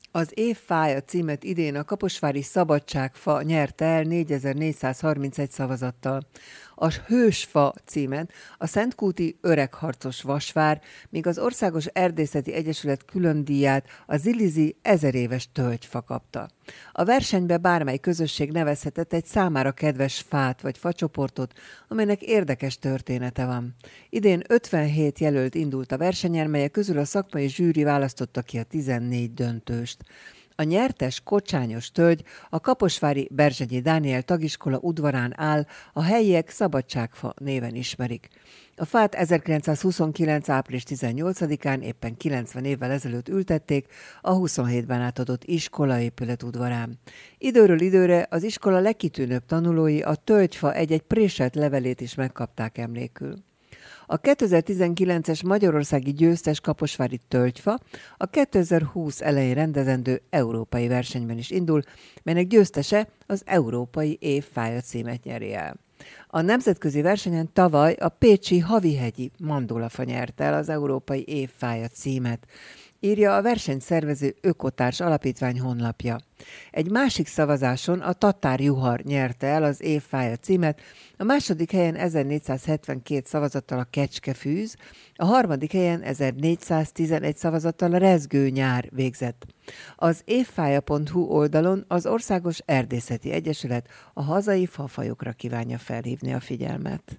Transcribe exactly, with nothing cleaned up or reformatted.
Az év fája címet idén a kaposvári Szabadságfa nyerte el négyezer-négyszázharmincegy szavazattal. A Hősfa címet a Szentkúti Öregharcos Vasvár, míg az Országos Erdészeti Egyesület külön díját a Zilizi ezeréves tölgyfa kapta. A versenybe bármely közösség nevezhetett egy számára kedves fát vagy facsoportot, amelynek érdekes története van. Idén ötvenhét jelölt indult a versenyen, melyek közül a szakmai zsűri választotta ki a tizennégy döntőst. A nyertes kocsányos tölgy a kaposvári Berzsenyi Dániel tagiskola udvarán áll, a helyiek Szabadságfa néven ismerik. A fát ezerkilencszázhuszonkilenc. április tizennyolcadikán, éppen kilencven évvel ezelőtt ültették a huszonhétben átadott iskolaépület udvarán. Időről időre az iskola legkitűnőbb tanulói a tölgyfa egy-egy préselt levelét is megkapták emlékül. A kétezer-tizenkilences magyarországi győztes kaposvári tölgyfa a kétezer-húsz elején rendezendő európai versenyben is indul, melynek győztese az Európai Év Fája címet nyeri el. A nemzetközi versenyen tavaly a pécsi Havihegyi Mandulafa nyerte el az Európai Év Fája címet, írja a versenyszervező Ökotárs Alapítvány honlapja. Egy másik szavazáson a Tatár Juhar nyerte el az Év Fája címet, a második helyen ezernégyszázhetvenkét szavazattal a Kecskefűz, a harmadik helyen ezernégyszáztizenegy szavazattal a Rezgő Nyár végzett. Az évfája pont hu oldalon az Országos Erdészeti Egyesület a hazai fafajokra kívánja felhívni a figyelmet.